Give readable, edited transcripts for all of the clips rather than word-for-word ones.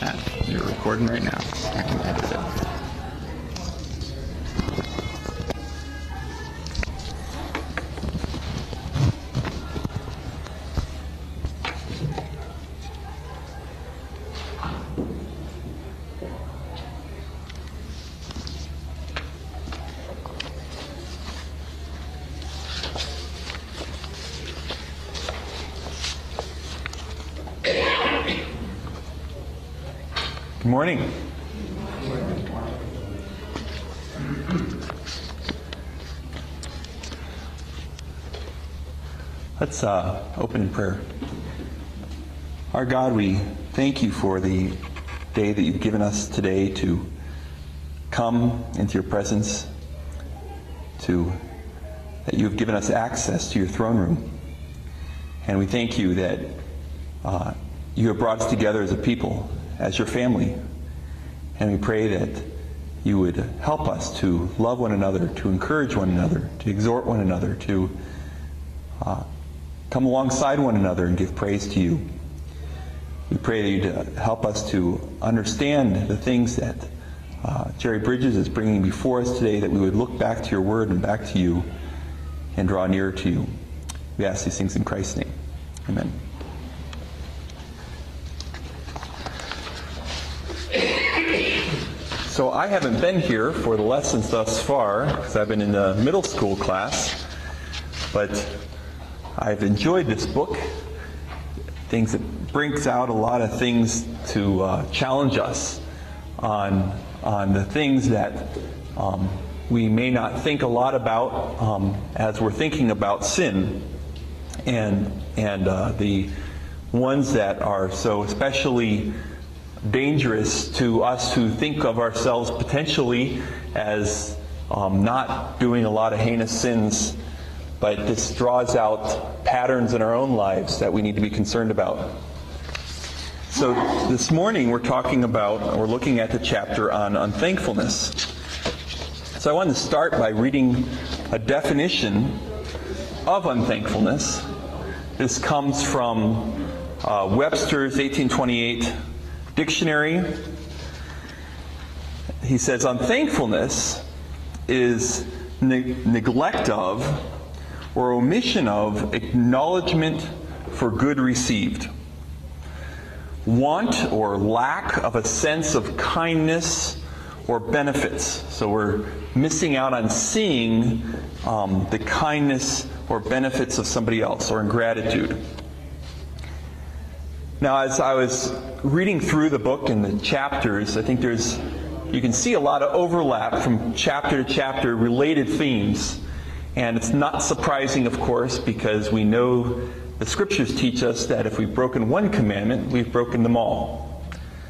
You're recording right now. I can edit it. Good morning. Let's open in prayer. Our God, we thank you for the day that you've given us today to come into your presence, that you've given us access to your throne room. And we thank you that you have brought us together as a people, as your family. And we pray that you would help us to love one another, to encourage one another, to exhort one another, to come alongside one another and give praise to you. We pray that you'd help us to understand the things that Jerry Bridges is bringing before us today, that we would look back to your word and back to you and draw nearer to you. We ask these things in Christ's name. Amen. So I haven't been here for the lessons thus far, because I've been in the middle school class, but I've enjoyed this book. Things that brings out a lot of things to challenge us on the things that we may not think a lot about as we're thinking about sin, and the ones that are so especially dangerous to us who think of ourselves potentially as not doing a lot of heinous sins, but this draws out patterns in our own lives that we need to be concerned about. So this morning we're looking at the chapter on unthankfulness. So I wanted to start by reading a definition of unthankfulness. This comes from Webster's 1828 dictionary. He says, unthankfulness is neglect of or omission of acknowledgement for good received. Want or lack of a sense of kindness or benefits. So we're missing out on seeing the kindness or benefits of somebody else, or ingratitude. Now, as I was reading through the book and the chapters, I think you can see a lot of overlap from chapter to chapter, related themes. And it's not surprising, of course, because we know the Scriptures teach us that if we've broken one commandment, we've broken them all.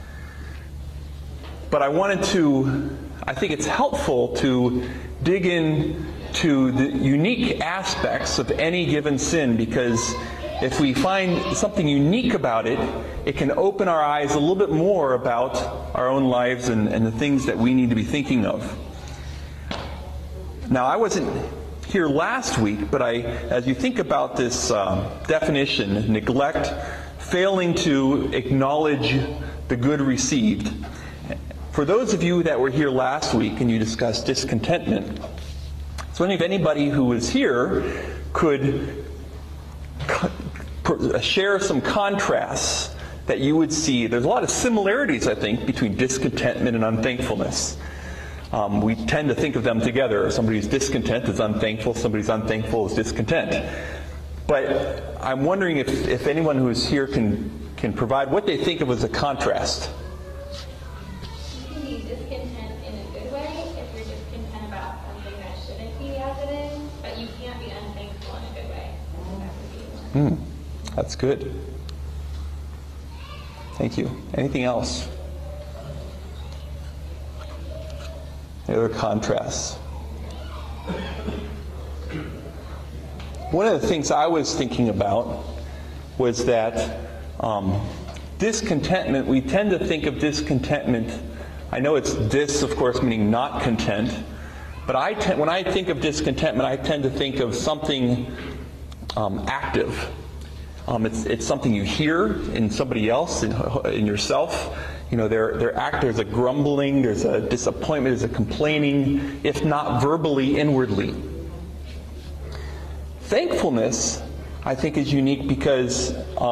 But I think it's helpful to dig into the unique aspects of any given sin, because if we find something unique about it, it can open our eyes a little bit more about our own lives and the things that we need to be thinking of. Now, I wasn't here last week, but as you think about this definition, neglect, failing to acknowledge the good received. For those of you that were here last week and you discussed discontentment, so if anybody who was here could share some contrasts that you would see. There's a lot of similarities, I think, between discontentment and unthankfulness. We tend to think of them together. Somebody who's discontent is unthankful. Somebody who's unthankful is discontent. But I'm wondering if anyone who is here can provide what they think of as a contrast. You can be discontent in a good way if you're discontent about something that shouldn't be as it is, but you can't be unthankful in a good way. That would be one. That's good. Thank you. Anything else? Any other contrasts? One of the things I was thinking about was that discontentment, we tend to think of discontentment, I know it's of course, meaning not content, but when I think of discontentment, I tend to think of something active. It's something you hear in somebody else, in yourself. there's a grumbling, there's a disappointment, there's a complaining, if not verbally, inwardly. Thankfulness, I think, is unique because,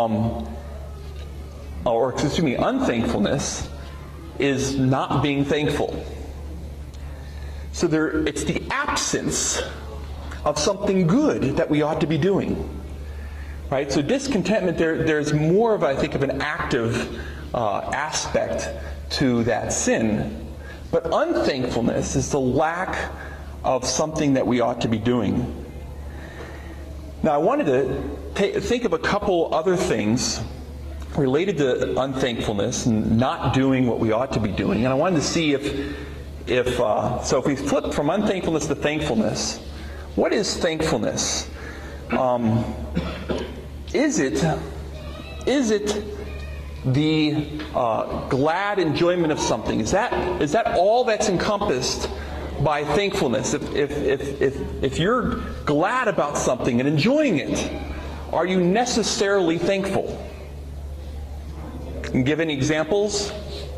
unthankfulness is not being thankful. So it's the absence of something good that we ought to be doing. Right? So discontentment, there's more of, I think, of an active aspect to that sin. But unthankfulness is the lack of something that we ought to be doing. Now, I wanted to think of a couple other things related to unthankfulness and not doing what we ought to be doing. And I wanted to see if we flip from unthankfulness to thankfulness, what is thankfulness? Is it the glad enjoyment of something? Is that all that's encompassed by thankfulness? If you're glad about something and enjoying it, are you necessarily thankful? Can you give any examples?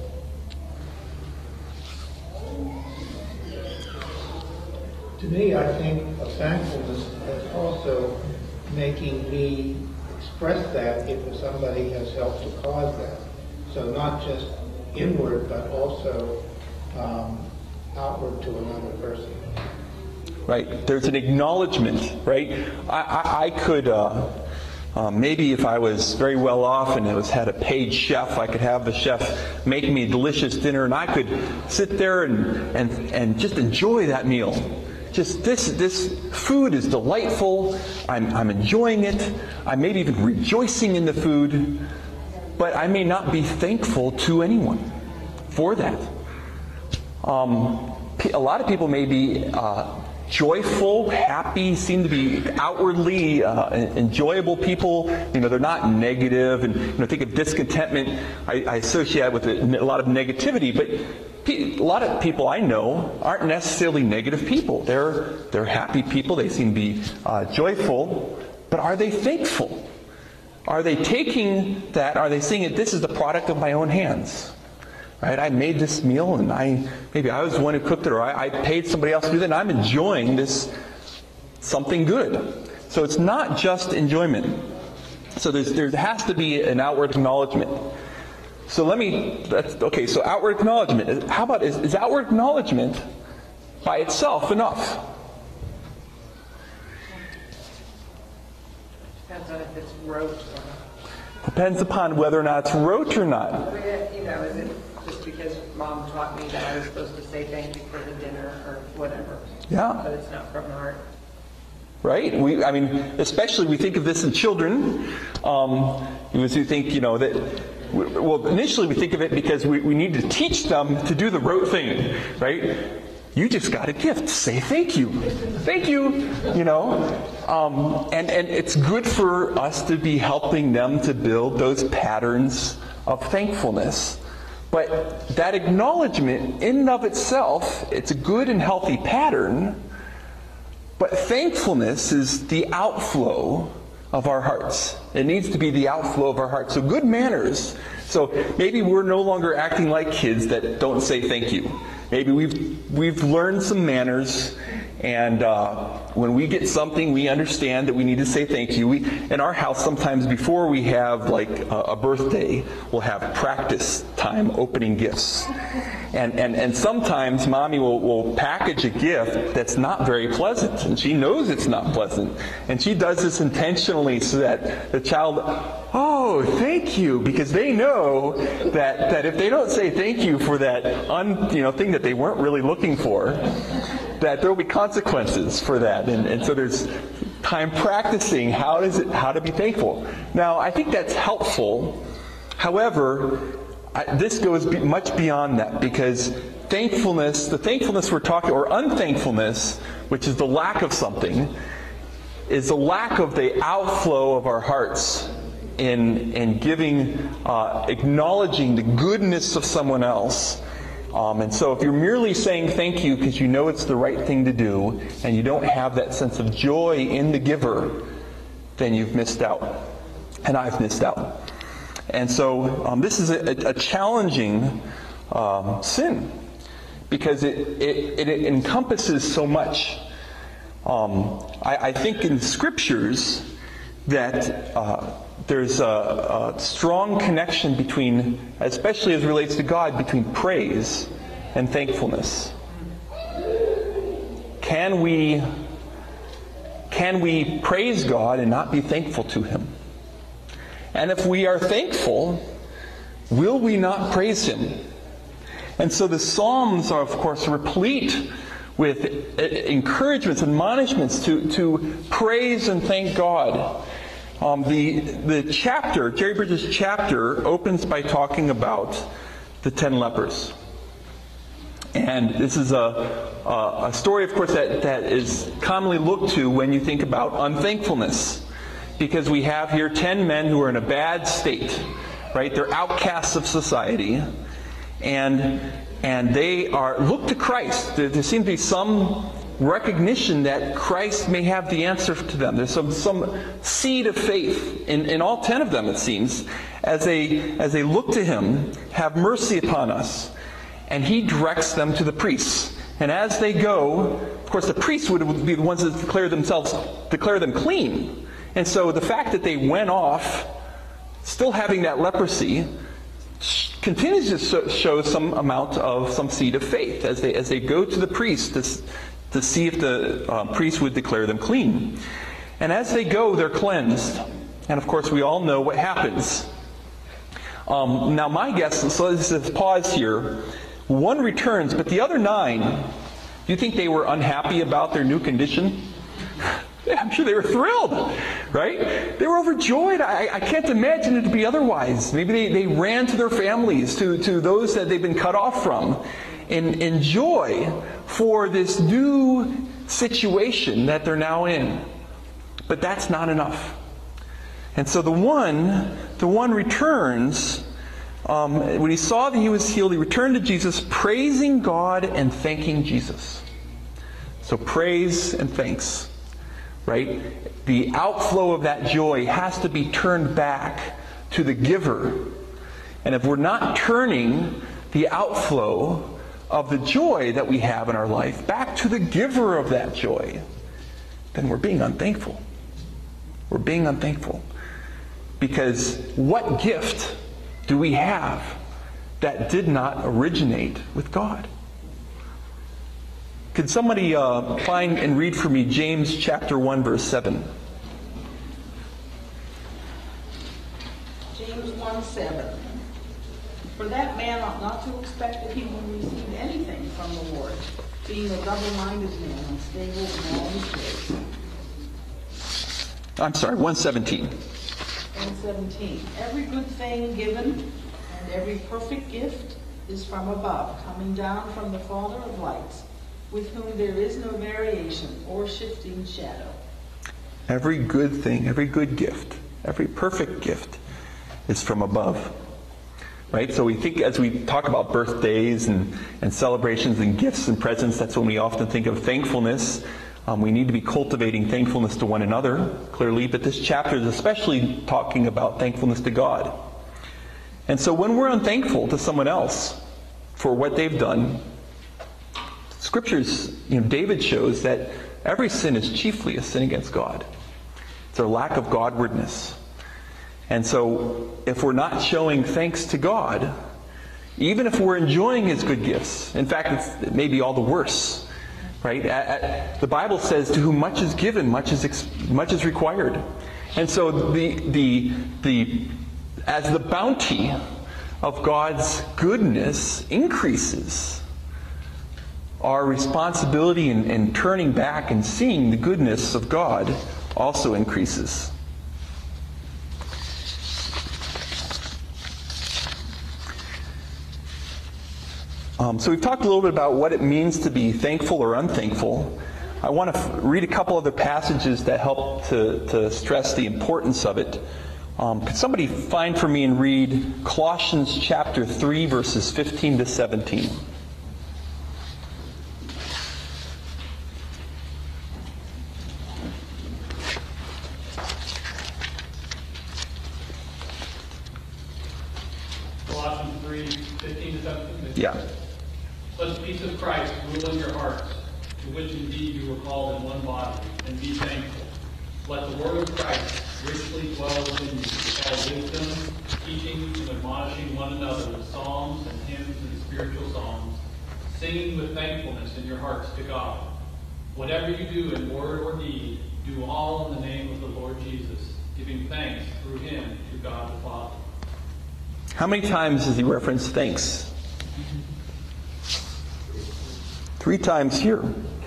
To me, I think of thankfulness as also making me express that if somebody has helped to cause that. So not just inward, but also outward to another person. Right. There's an acknowledgement, right? I could, maybe if I was very well off and had a paid chef, I could have the chef make me a delicious dinner, and I could sit there and just enjoy that meal. Just this food is delightful. I'm enjoying it. I may be even rejoicing in the food, but I may not be thankful to anyone for that. A lot of people may be joyful, happy, seem to be outwardly enjoyable people. They're not negative, and think of discontentment. I associate with a lot of negativity, but a lot of people I know aren't necessarily negative people. They're happy people. They seem to be joyful, but are they thankful? Are they taking that? Are they seeing it? This is the product of my own hands. Right? I made this meal, and maybe I was the one who cooked it, or I paid somebody else to do that, and I'm enjoying this something good. So it's not just enjoyment. So there has to be an outward acknowledgement. So so outward acknowledgement. How about, is outward acknowledgement by itself enough? Depends on if it's rote or not. Depends upon whether or not it's rote or not. Is it just because Mom taught me that I was supposed to say thank you for the dinner or whatever? Yeah. But it's not from the heart. Right? Especially we think of this in children. We think, that. Well, initially we think of it because we need to teach them to do the rote thing, right? You just got a gift. Say thank you. Thank you. And it's good for us to be helping them to build those patterns of thankfulness. But that acknowledgement in and of itself, it's a good and healthy pattern. But thankfulness is the outflow of our hearts. It needs to be the outflow of our hearts. So good manners. So maybe we're no longer acting like kids that don't say thank you. Maybe we've learned some manners, and when we get something, we understand that we need to say thank you. In our house, sometimes before we have like a birthday, we'll have practice time opening gifts. And sometimes Mommy will package a gift that's not very pleasant, and she knows it's not pleasant. And she does this intentionally so that the child, oh, thank you, because they know that if they don't say thank you for that thing that they weren't really looking for, that there will be consequences for that. And so there's time practicing how to be thankful. Now, I think that's helpful. However, this goes much beyond that, because the thankfulness we're talking, or unthankfulness, which is the lack of something, is the lack of the outflow of our hearts in giving, acknowledging the goodness of someone else. And so if you're merely saying thank you because you know it's the right thing to do, and you don't have that sense of joy in the giver, then you've missed out. And I've missed out. And so this is a challenging sin because it encompasses so much. I think in Scriptures that there's a strong connection between, especially as it relates to God, between praise and thankfulness. Can we praise God and not be thankful to Him? And if we are thankful, will we not praise Him? And so the Psalms are, of course, replete with encouragements, admonishments to praise and thank God. The chapter, Jerry Bridges' chapter, opens by talking about the 10 lepers. And this is a story, of course, that is commonly looked to when you think about unthankfulness. Because we have here 10 men who are in a bad state, right? They're outcasts of society. And they look to Christ. There seems to be some recognition that Christ may have the answer to them. There's some seed of faith in all 10 of them, it seems, as they look to Him, have mercy upon us. And He directs them to the priests. And as they go, of course, the priests would be the ones that declare them clean. And so the fact that they went off, still having that leprosy, continues to show some amount of some seed of faith as they go to the priest to see if the priest would declare them clean. And as they go, they're cleansed. And of course, we all know what happens. Now my guess, so let's pause here. One returns, but the other 9, do you think they were unhappy about their new condition? I'm sure they were thrilled, right? They were overjoyed. I can't imagine it to be otherwise. Maybe they ran to their families, to those that they've been cut off from, in joy for this new situation that they're now in. But that's not enough. And so the one returns. When he saw that he was healed, he returned to Jesus, praising God and thanking Jesus. So praise and thanks. Right? The outflow of that joy has to be turned back to the giver. And if we're not turning the outflow of the joy that we have in our life back to the giver of that joy, then we're being unthankful. We're being unthankful. Because what gift do we have that did not originate with God? Could somebody find and read for me James chapter 1, verse 7? James 1:7. For that man ought not to expect that he will receive anything from the Lord, being a double-minded man, unstable in all his ways. I'm sorry, 1:17. 1:17. Every good thing given and every perfect gift is from above, coming down from the Father of lights, with whom there is no variation or shifting shadow. Every good thing, every good gift, every perfect gift is from above. Right? So we think, as we talk about birthdays and celebrations and gifts and presents, that's when we often think of thankfulness. We need to be cultivating thankfulness to one another, clearly, but this chapter is especially talking about thankfulness to God. And so when we're unthankful to someone else for what they've done, Scriptures, David shows that every sin is chiefly a sin against God. It's a lack of Godwardness. And so if we're not showing thanks to God, even if we're enjoying His good gifts, in fact, it may be all the worse. Right? The Bible says, "To whom much is given, much is required." And so as the bounty of God's goodness increases, our responsibility in turning back and seeing the goodness of God also increases. So we've talked a little bit about what it means to be thankful or unthankful. I want to read a couple other passages that help to stress the importance of it. Could somebody find for me and read Colossians chapter 3, verses 15 to 17? 17? Yeah. Let the peace of Christ rule in your hearts, to which indeed you were called in one body, and be thankful. Let the word of Christ richly dwell within you, with all wisdom, teaching and admonishing one another with psalms and hymns and spiritual songs, singing with thankfulness in your hearts to God. Whatever you do in word or deed, do all in the name of the Lord Jesus, giving thanks through him to God the Father. How many times does he reference thanks? 3 times here.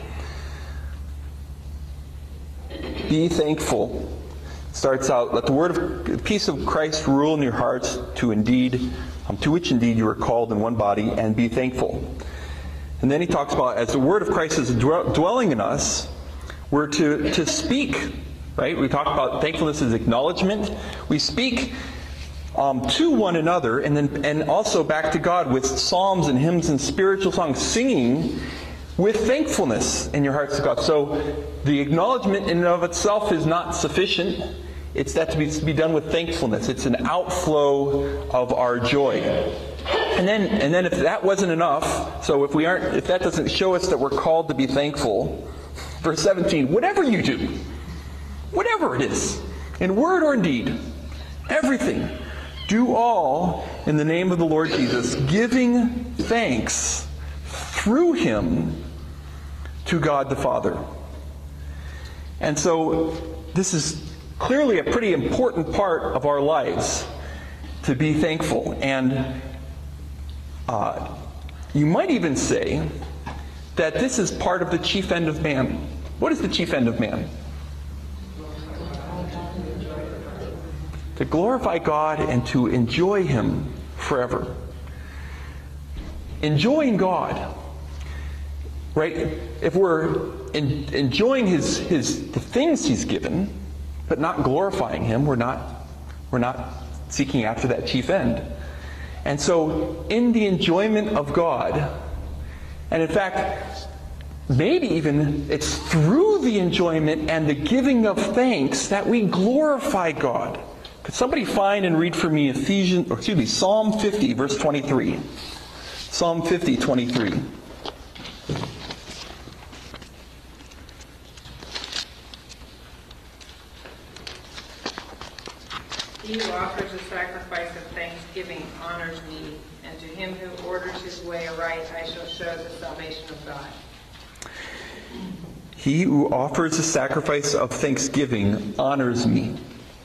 Be thankful. Starts out, let the word of peace of Christ rule in your hearts, to which indeed you are called in one body, and be thankful. And then he talks about, as the word of Christ is dwelling in us, we're to speak, right? We talk about thankfulness as acknowledgement. We speak to one another, and also back to God with psalms and hymns and spiritual songs, singing with thankfulness in your hearts to God. So the acknowledgement in and of itself is not sufficient. It's that to be done with thankfulness. It's an outflow of our joy. And then if that wasn't enough, so if that doesn't show us that we're called to be thankful, verse 17, whatever you do, whatever it is, in word or in deed, everything, do all in the name of the Lord Jesus, giving thanks through him to God the Father. And so this is clearly a pretty important part of our lives, to be thankful. And you might even say that this is part of the chief end of man. What is the chief end of man? To glorify God and to enjoy him forever. Enjoying God, right? If we're enjoying the things he's given, but not glorifying him, we're not seeking after that chief end. And so in the enjoyment of God, and in fact, maybe even it's through the enjoyment and the giving of thanks that we glorify God. Could somebody find and read for me Psalm 50, verse 23. Psalm 50, 23. He who offers a sacrifice of thanksgiving honors me, and to him who orders his way aright I shall show the salvation of God. He who offers a sacrifice of thanksgiving honors me.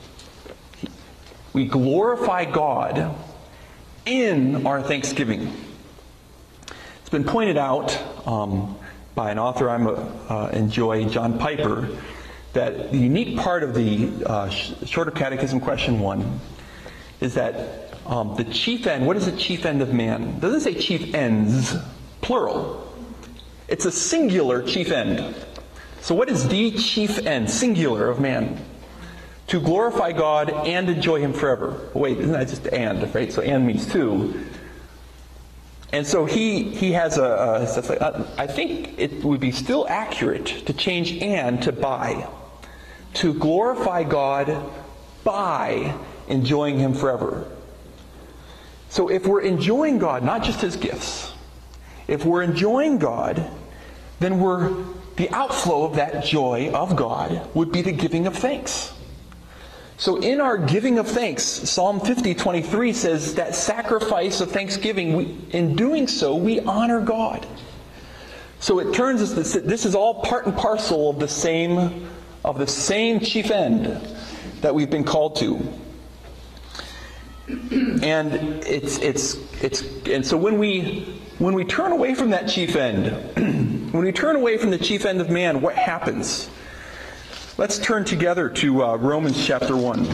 We glorify God in our thanksgiving. It's been pointed out by an author I enjoy, John Piper, that the unique part of the Shorter Catechism question 1 is that the chief end, what is the chief end of man? It doesn't say chief ends, plural. It's a singular chief end. So what is the chief end, singular, of man? To glorify God and enjoy him forever. Wait, isn't that just and, right? So and means two. And so he has I think it would be still accurate to change and to by. To glorify God by enjoying him forever. So if we're enjoying God, not just his gifts, if we're enjoying God, then the outflow of that joy of God would be the giving of thanks. So in our giving of thanks, Psalm 50:23 says that sacrifice of thanksgiving, in doing so, we honor God. So it turns us that this is all part and parcel of the same chief end that we've been called to. And and so when we turn away from that chief end, when we turn away from the chief end of man, what happens? Let's turn together to Romans chapter 1.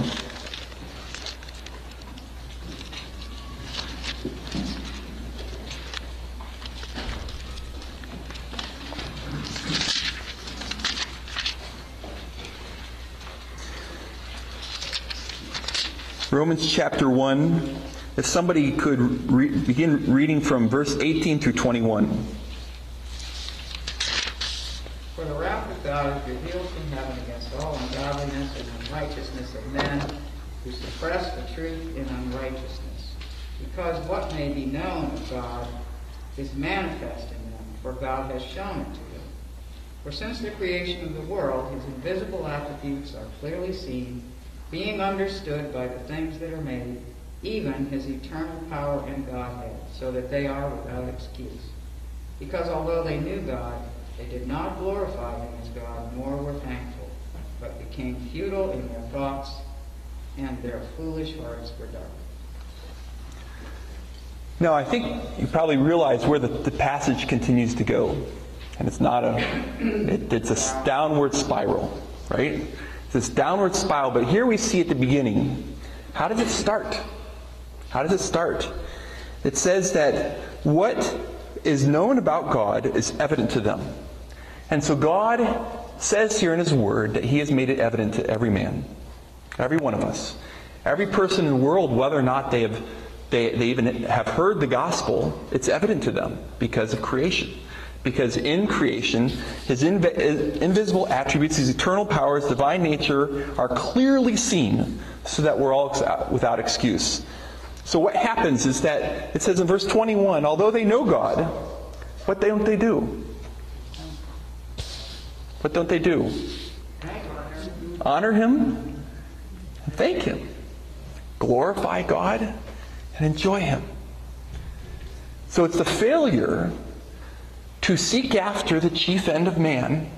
Romans chapter 1. If somebody could begin reading from verse 18 through 21. For the wrath of God is revealed from heaven against all ungodliness and unrighteousness of men who suppress the truth in unrighteousness, because what may be known of God is manifest in them, for God has shown it to them. For since the creation of the world, his invisible attributes are clearly seen, being understood by the things that are made, even his eternal power and Godhead, so that they are without excuse. Because although they knew God, they did not glorify him as God, nor were thankful, but became futile in their thoughts, and their foolish hearts were darkened. Now, I think you probably realize where the passage continues to go. And it's not it's a downward spiral, right? It's this downward spiral, but here we see at the beginning, how does it start? How does it start? It says that what is known about God is evident to them. And so God says here in his word that he has made it evident to every man, every one of us. Every person in the world, whether or not they even have heard the gospel, it's evident to them because of creation. Because in creation, his invisible attributes, his eternal powers, divine nature are clearly seen so that we're all without excuse. So what happens is that it says in verse 21, although they know God, what don't they do? What don't they do? Honor him and thank him. Glorify God and enjoy him. So it's the failure to seek after the chief end of man,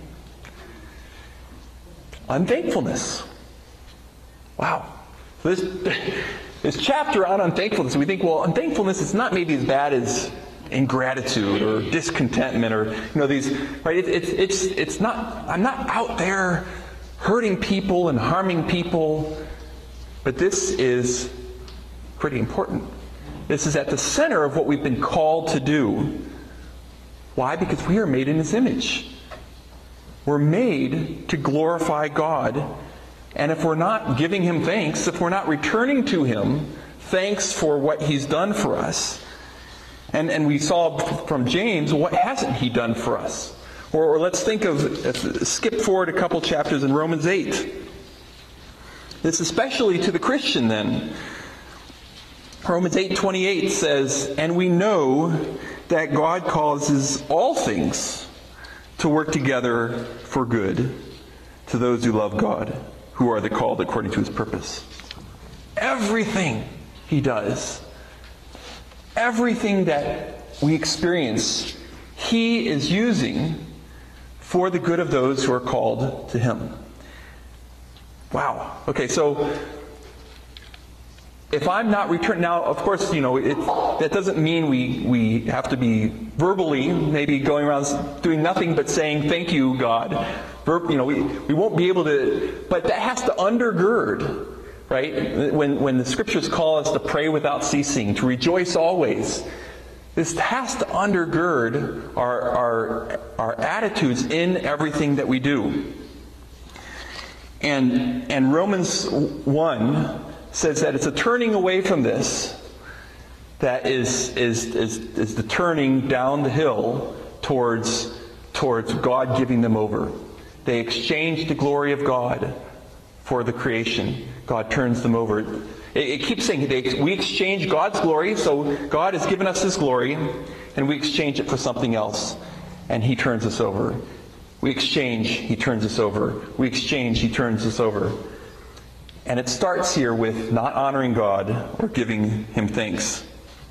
unthankfulness. Wow. This chapter on unthankfulness, we think, well, unthankfulness is not maybe as bad as ingratitude or discontentment or these, right? It's not. I'm not out there hurting people and harming people, but this is pretty important. This is at the center of what we've been called to do. Why? Because we are made in his image. We're made to glorify God. And if we're not giving him thanks, if we're not returning to him thanks for what he's done for us, and we saw from James, what hasn't he done for us? Or let's think of, skip forward a couple chapters in Romans 8. This especially to the Christian then. Romans 8:28 says, and we know that God causes all things to work together for good to those who love God, who are the called according to his purpose. Everything he does, everything that we experience, he is using for the good of those who are called to him. Wow. Okay, so if I'm not returning, now, of course, that doesn't mean we have to be verbally maybe going around doing nothing but saying, thank you, God. We won't be able to, but that has to undergird, right? When the scriptures call us to pray without ceasing, to rejoice always, this has to undergird our attitudes in everything that we do. And Romans 1 says that it's a turning away from this that is the turning down the hill towards God giving them over. They exchange the glory of God for the creation. God turns them over. It keeps saying we exchange God's glory, so God has given us his glory, and we exchange it for something else, and he turns us over. We exchange, he turns us over. We exchange, he turns us over. And it starts here with not honoring God or giving him thanks.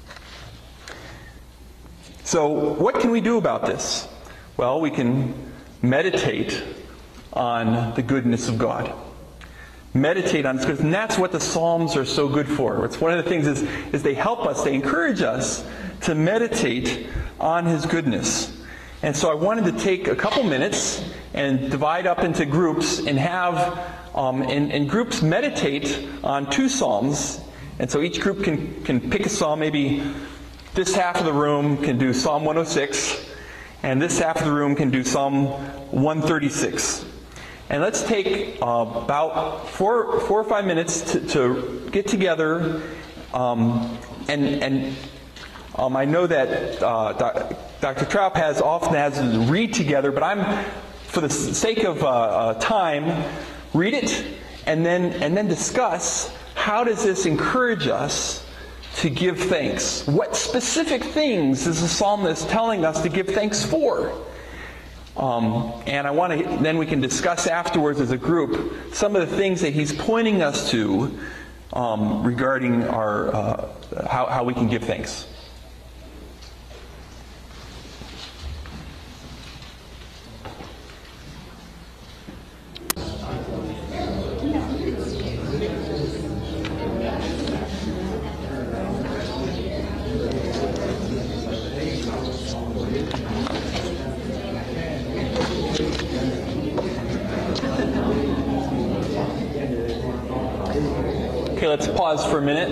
So what can we do about this? Well, we can meditate on the goodness of God. Meditate on His goodness. And that's what the Psalms are so good for. It's one of the things is they help us, they encourage us to meditate on His goodness. And so I wanted to take a couple minutes and divide up into groups and have in groups meditate on two Psalms. And so each group can pick a Psalm. Maybe this half of the room can do Psalm 106, and this half of the room can do Psalm 136. And let's take about 4 or 5 minutes to get together. I know that Dr. Traup often has to read together, but I'm, for the sake of time, read it and then discuss how does this encourage us to give thanks? What specific things is the psalmist telling us to give thanks for? And I want to, then we can discuss afterwards as a group some of the things that he's pointing us to regarding our how we can give thanks. Okay, let's pause for a minute.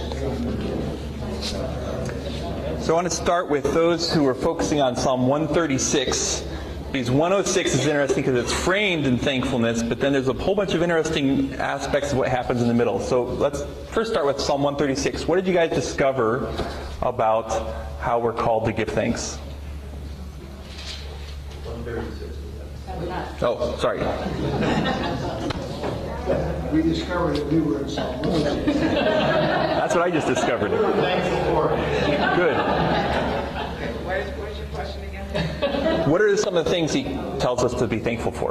So I want to start with those who are focusing on Psalm 136. Because 106 is interesting because it's framed in thankfulness, but then there's a whole bunch of interesting aspects of what happens in the middle. So let's first start with Psalm 136. What did you guys discover about how we're called to give thanks? 136. Oh, sorry. We discovered that we were in Psalm 136. That's what I just discovered. Thankful for it. Good. What is your question again? What are some of the things he tells us to be thankful for?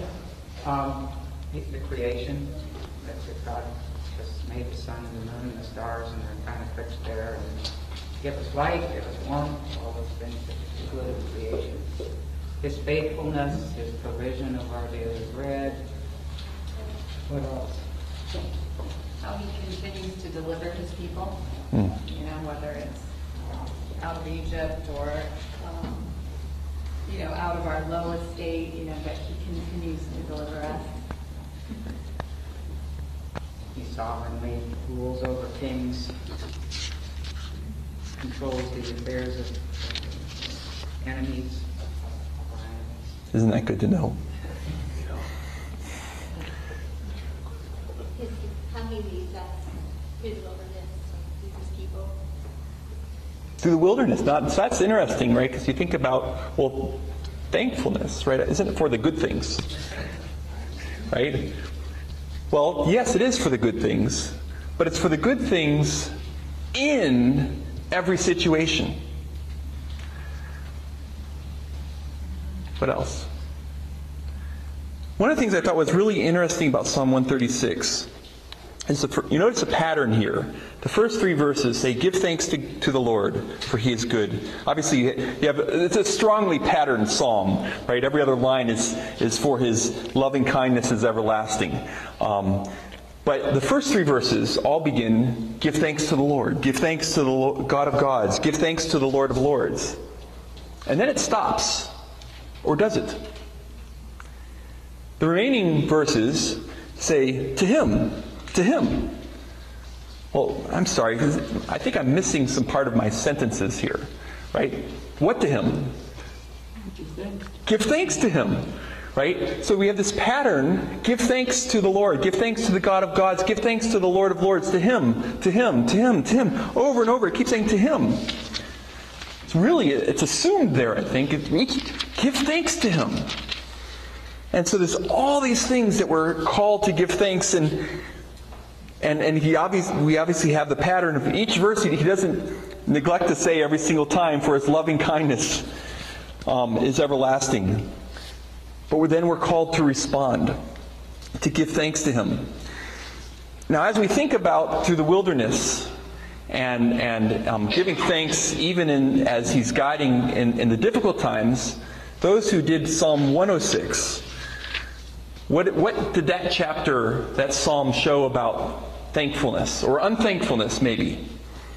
The creation, that God just made the sun and the moon and the stars, and they're kind of fixed there, and give us light, give us warmth, all those things that are good in creation. His faithfulness, His provision of our daily bread. What else? How He continues to deliver His people, whether it's out of Egypt or, out of our low estate, but He continues to deliver us. He sovereignly rules over kings, controls the affairs of enemies. Isn't that good to know? How He leads us through the wilderness, through His people. Through the wilderness. So that's interesting, right? Because you think about, well, thankfulness, right? Isn't it for the good things? Right? Well, yes, it is for the good things, but it's for the good things in every situation. What else? One of the things I thought was really interesting about Psalm 136 is you notice a pattern here. The first 3 verses say, "Give thanks to the Lord, for He is good." Obviously, it's a strongly patterned psalm, right? Every other line is for His loving kindness is everlasting. But the first 3 verses all begin, "Give thanks to the Lord. Give thanks to the God of gods. Give thanks to the Lord of lords." And then it stops. Or does it? The remaining verses say, "To Him, to Him." Well, I'm sorry, because I think I'm missing some part of my sentences here, right? What to Him? Give thanks to Him, right? So we have this pattern, give thanks to the Lord, give thanks to the God of gods, give thanks to the Lord of lords, to Him, to Him, to Him, to Him. Over and over, it keeps saying to Him. It's assumed there, I think. Give thanks to Him. And so there's all these things that we're called to give thanks, and we obviously have the pattern of each verse. He doesn't neglect to say every single time, "For His loving kindness is everlasting." But then we're called to respond, to give thanks to Him. Now, as we think about through the wilderness, and giving thanks even as He's guiding in the difficult times, those who did Psalm 106, what did that chapter, that psalm show about thankfulness or unthankfulness maybe?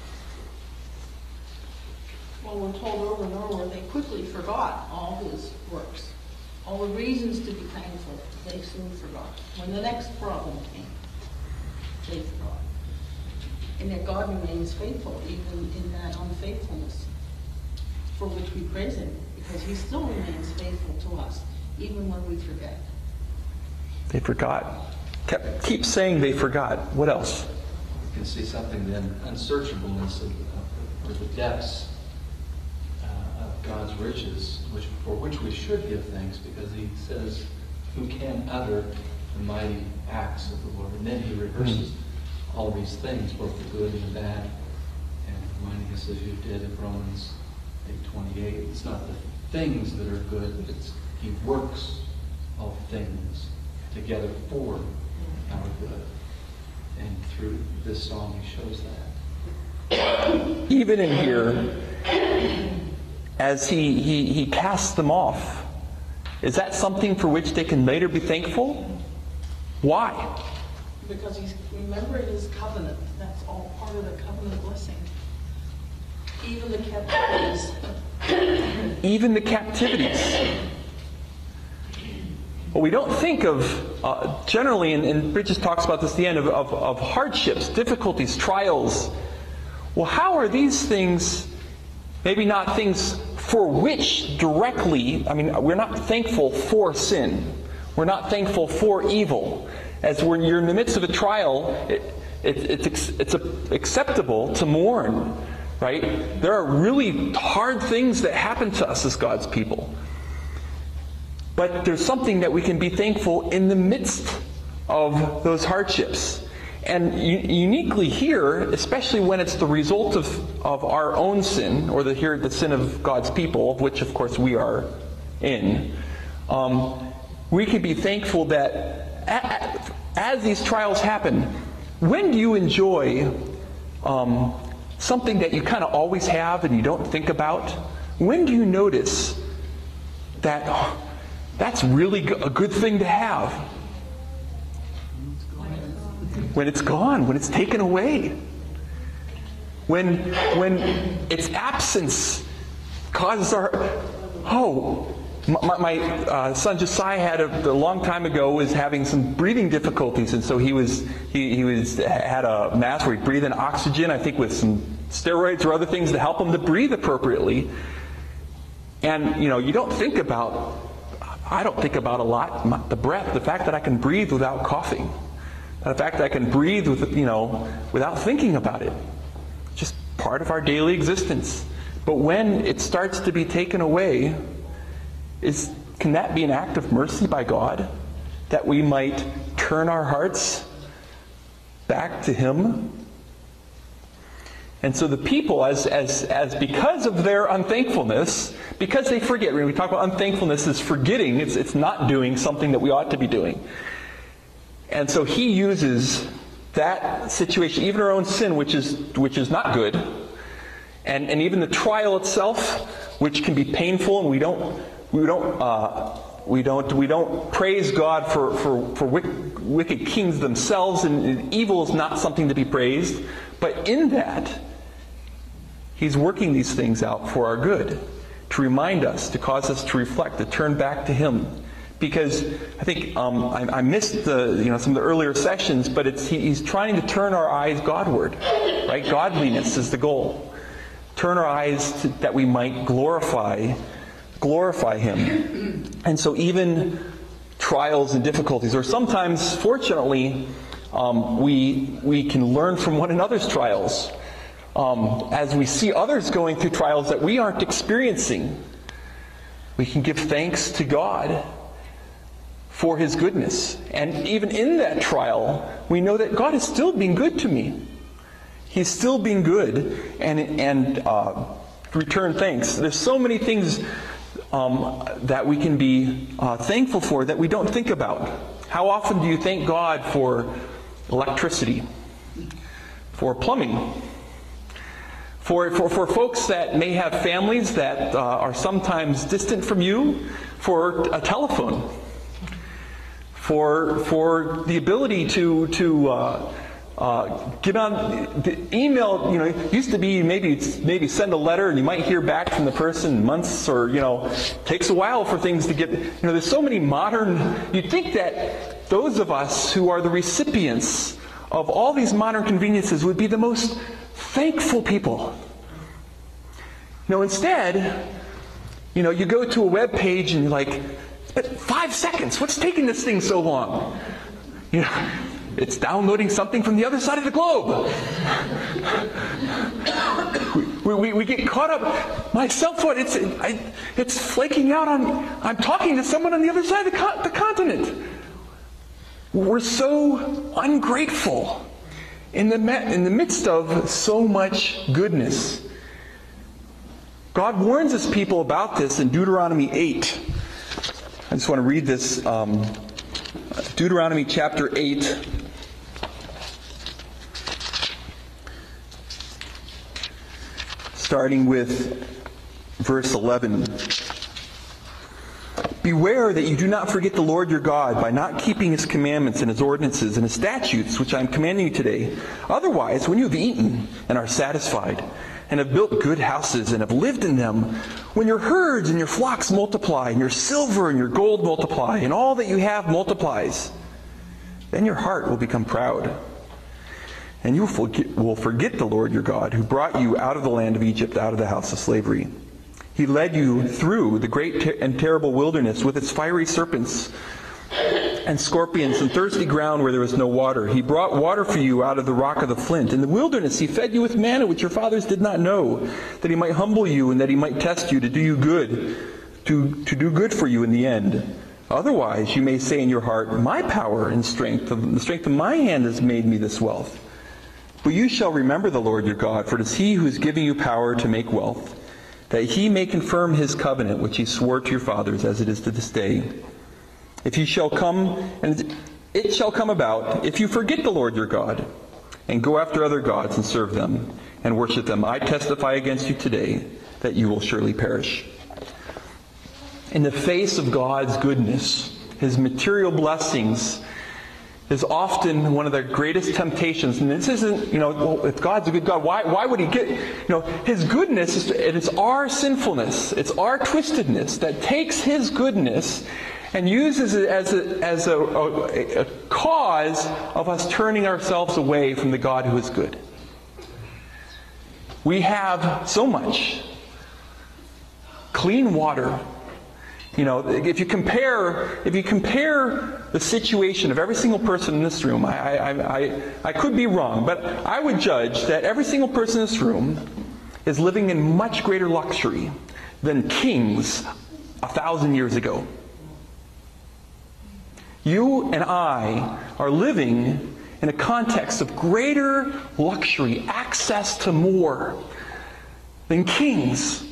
Well, we're told over and over they quickly forgot all His works. All the reasons to be thankful, they soon forgot. When the next problem came, they forgot. And that God remains faithful even in that unfaithfulness, for which we praise Him, because He still remains faithful to us, even when we forget. They forgot. Keep saying they forgot. What else? You can see something then, unsearchableness or the depths of God's riches, for which we should give thanks, because He says, "Who can utter the mighty acts of the Lord?" And then He rehearses all these things, both the good and the bad. reminding us as you did in Romans 8:28. It's not the things that are good, but it's He works all things together for our good. And through this song, He shows that. Even in here, as he casts them off, is that something for which they can later be thankful? Why? Because he's remembering his covenant. That's all part of the covenant blessing. Even the captivities. Even the captivities. Well, we don't think of, generally, and Bridges talks about this at the end, of hardships, difficulties, trials. Well, how are these things, maybe not things for which directly, I mean, we're not thankful for sin. We're not thankful for evil. As when you're in the midst of a trial, it's acceptable to mourn, right? There are really hard things that happen to us as God's people. But there's something that we can be thankful in the midst of those hardships. And uniquely here, especially when it's the result of our own sin, or the sin of God's people, of which of course we are in, we can be thankful that as these trials happen, when do you enjoy something that you kind of always have and you don't think about? When do you notice that that's really a good thing to have? When it's gone, when it's taken away. When its absence causes our... My son Josiah a long time ago was having some breathing difficulties, and so he had a mask where he breathed in oxygen, I think with some steroids or other things to help him to breathe appropriately. And you don't think about, I don't think about a lot, the breath, the fact that I can breathe without coughing, the fact that I can breathe without thinking about it. Just part of our daily existence. But when it starts to be taken away, can that be an act of mercy by God? That we might turn our hearts back to Him? And so the people, as because of their unthankfulness, because they forget, when we talk about unthankfulness, is forgetting, it's not doing something that we ought to be doing. And so He uses that situation, even our own sin, which is not good, and even the trial itself, which can be painful, and we don't praise God for wicked kings themselves, and evil is not something to be praised. But in that, He's working these things out for our good, to remind us, to cause us to reflect, to turn back to Him. Because I think I missed some of the earlier sessions, but He's trying to turn our eyes Godward, right? Godliness is the goal. Turn our eyes that we might glorify Him. And so even trials and difficulties, or sometimes, fortunately, we can learn from one another's trials. As we see others going through trials that we aren't experiencing, we can give thanks to God for His goodness. And even in that trial, we know that God is still being good to me. He's still being good, and return thanks. There's so many things that we can be thankful for that we don't think about. How often do you thank God for electricity, for plumbing, for folks that may have families that are sometimes distant from you, for a telephone, for the ability to get on the email? It used to be maybe send a letter and you might hear back from the person in months, or takes a while for things to get. There's so many modern. You'd think that those of us who are the recipients of all these modern conveniences would be the most thankful people. Instead, you go to a web page and you're like, 5 seconds. What's taking this thing so long? It's downloading something from the other side of the globe. We get caught up. My cell phone, it's flaking out I'm talking to someone on the other side of the continent. We're so ungrateful. in the midst of so much goodness. God warns his people about this in Deuteronomy 8. I just want to read this. Deuteronomy chapter 8. Starting with verse 11. Beware that you do not forget the Lord your God by not keeping his commandments and his ordinances and his statutes, which I am commanding you today. Otherwise, when you have eaten and are satisfied, and have built good houses and have lived in them, when your herds and your flocks multiply, and your silver and your gold multiply, and all that you have multiplies, then your heart will become proud. And you will forget the Lord your God, who brought you out of the land of Egypt, out of the house of slavery. He led you through the great and terrible wilderness with its fiery serpents and scorpions and thirsty ground where there was no water. He brought water for you out of the rock of the flint. In the wilderness he fed you with manna which your fathers did not know, that he might humble you and that he might test you to do you good, to do good for you in the end. Otherwise you may say in your heart, my power and strength, the strength of my hand has made me this wealth. But you shall remember the Lord your God, for it is he who is giving you power to make wealth, that he may confirm his covenant which he swore to your fathers, as it is to this day. If you shall come, and it shall come about, if you forget the Lord your God, and go after other gods and serve them, and worship them, I testify against you today that you will surely perish. In the face of God's goodness, his material blessings is often one of the greatest temptations. And this isn't, well, if God's a good God, why would he get, his goodness, it's our sinfulness, it's our twistedness that takes his goodness and uses it as a cause of us turning ourselves away from the God who is good. We have so much clean water. If you compare the situation of every single person in this room, I could be wrong, but I would judge that every single person in this room is living in much greater luxury than kings 1,000 years ago. You and I are living in a context of greater luxury, access to more than kings.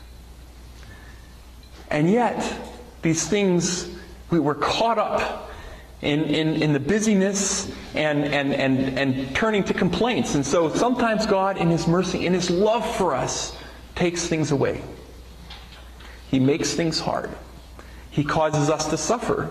And yet, these things, we were caught up in the busyness and turning to complaints. And so sometimes God, in his mercy, in his love for us, takes things away. He makes things hard. He causes us to suffer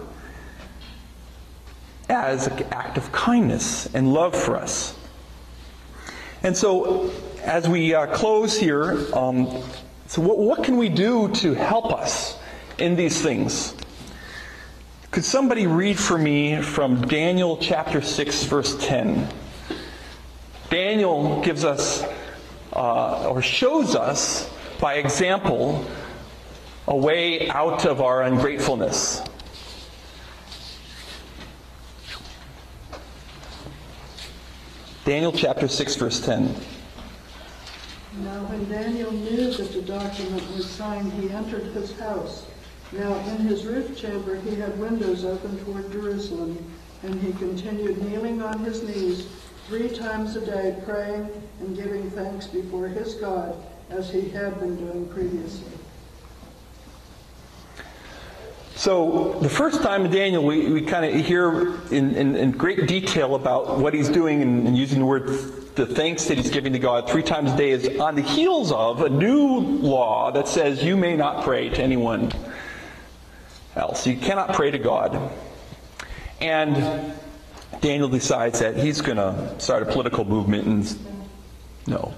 as an act of kindness and love for us. And so, as we close here, so what can we do to help us in these things? Could somebody read for me from Daniel chapter 6, verse 10? Daniel gives us, or shows us, by example, a way out of our ungratefulness. Daniel chapter 6, verse 10. Now when Daniel knew that the document was signed, he entered his house. Now in his roof chamber he had windows open toward Jerusalem, and he continued kneeling on his knees 3 times a day, praying and giving thanks before his God, as he had been doing previously. So the first time in Daniel, we kind of hear in great detail about what he's doing and using the word, the thanks that he's giving to God 3 times a day is on the heels of a new law that says you may not pray to anyone else. You cannot pray to God. And Daniel decides that he's going to start a political movement and no.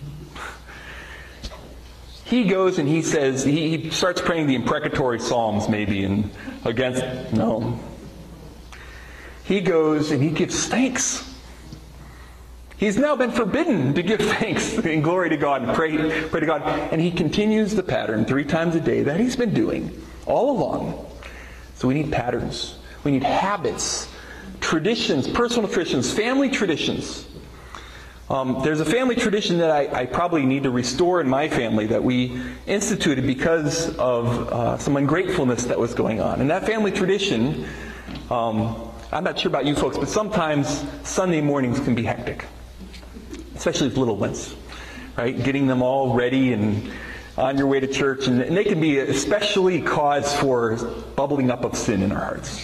He goes and he says, he starts praying the imprecatory psalms maybe and against, no. He goes and he gives thanks. He's now been forbidden to give thanks and glory to God and pray to God. And he continues the pattern 3 times a day that he's been doing all along. So we need patterns. We need habits, traditions, personal traditions, family traditions. There's a family tradition that I probably need to restore in my family that we instituted because of some ungratefulness that was going on. And that family tradition, I'm not sure about you folks, but sometimes Sunday mornings can be hectic. especially with little ones, right? Getting them all ready and on your way to church, and they can be especially cause for bubbling up of sin in our hearts.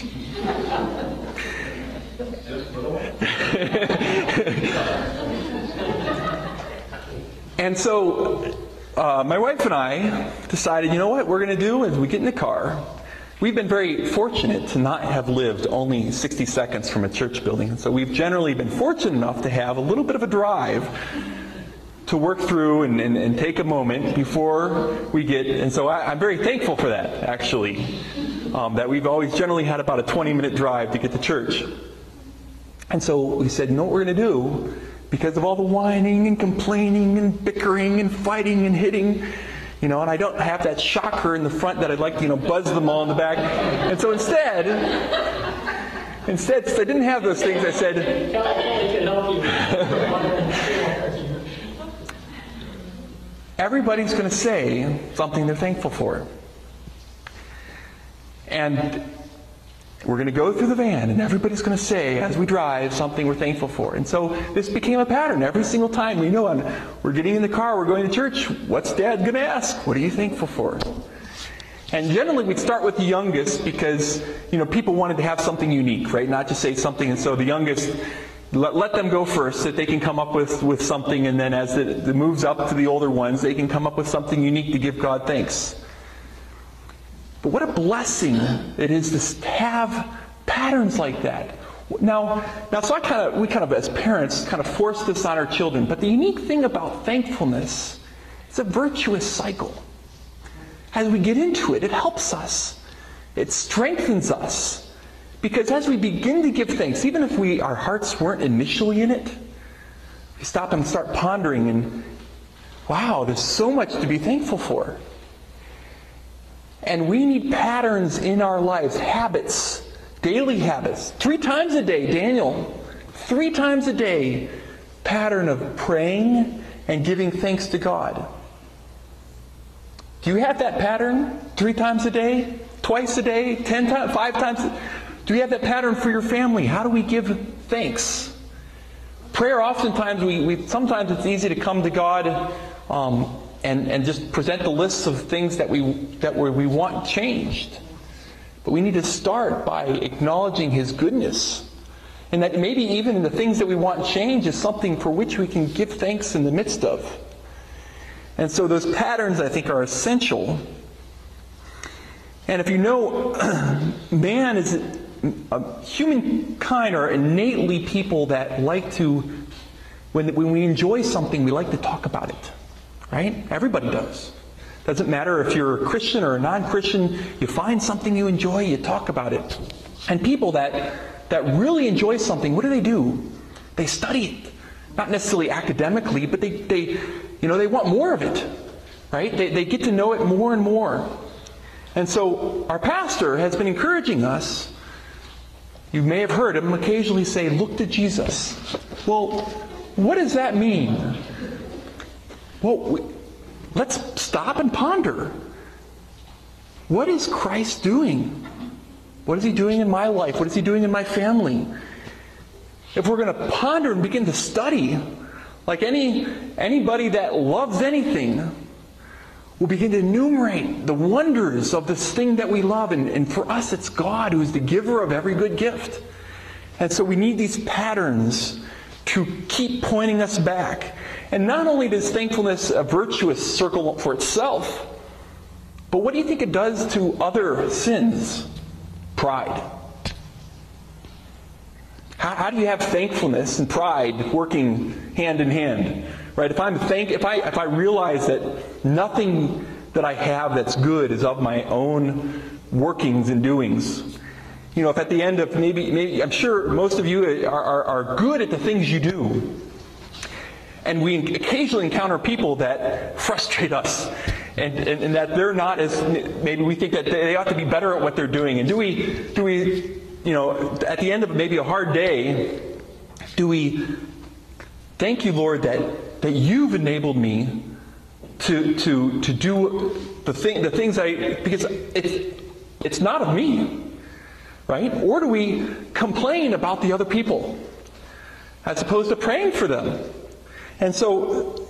And so my wife and I decided, you know what we're going to do as we get in the car. We've been very fortunate to not have lived only 60 seconds from a church building. And so we've generally been fortunate enough to have a little bit of a drive to work through and take a moment before we get. And so I'm very thankful for that, actually, that we've always generally had about a 20-minute drive to get to church. And so we said, you know what we're going to do? Because of all the whining and complaining and bickering and fighting and hitting, and I don't have that shocker in the front that I'd like to, buzz them all in the back. And so instead, since I didn't have those things, I said, everybody's going to say something they're thankful for. And we're going to go through the van, and everybody's going to say, as we drive, something we're thankful for. And so this became a pattern. Every single time we're getting in the car, we're going to church, what's Dad going to ask? What are you thankful for? And generally we'd start with the youngest because, people wanted to have something unique, right? Not just say something. And so the youngest, let them go first so that they can come up with something. And then as it moves up to the older ones, they can come up with something unique to give God thanks. But what a blessing it is to have patterns like that. Now, so we as parents force this on our children. But the unique thing about thankfulness, it's a virtuous cycle. As we get into it, it helps us. It strengthens us. Because as we begin to give thanks, even if our hearts weren't initially in it, we stop and start pondering and, wow, there's so much to be thankful for. And we need patterns in our lives, habits, daily habits. 3 times a day, Daniel, 3 times a day, pattern of praying and giving thanks to God. Do you have that pattern 3 times a day, twice a day, 10 times, 5 times? Do you have that pattern for your family? How do we give thanks? Prayer, oftentimes, sometimes it's easy to come to God and just present the lists of things that we want changed. But we need to start by acknowledging His goodness. And that maybe even in the things that we want changed is something for which we can give thanks in the midst of. And so those patterns, I think, are essential. And if humankind are innately people that like to, when we enjoy something, we like to talk about it. Right? Everybody does. Doesn't matter if you're a Christian or a non-Christian, you find something you enjoy, you talk about it. And people that really enjoy something, what do? They study it. Not necessarily academically, but they want more of it. Right? They get to know it more and more. And so our pastor has been encouraging us. You may have heard him occasionally say, look to Jesus. Well, what does that mean? Well, let's stop and ponder. What is Christ doing? What is He doing in my life? What is He doing in my family? If we're going to ponder and begin to study, like anybody that loves anything, we'll begin to enumerate the wonders of this thing that we love. And for us, it's God who is the giver of every good gift. And so we need these patterns to keep pointing us back. And not only is thankfulness a virtuous circle for itself, but what do you think it does to other sins? Pride. How do you have thankfulness and pride working hand in hand? Right? If I realize that nothing that I have that's good is of my own workings and doings. If at the end of maybe I'm sure most of you are good at the things you do. And we occasionally encounter people that frustrate us and that they're not as, maybe we think that they ought to be better at what they're doing. And do we at the end of maybe a hard day, do we thank you, Lord, that you've enabled me to do the things because it's not of me, right? Or do we complain about the other people as opposed to praying for them? And so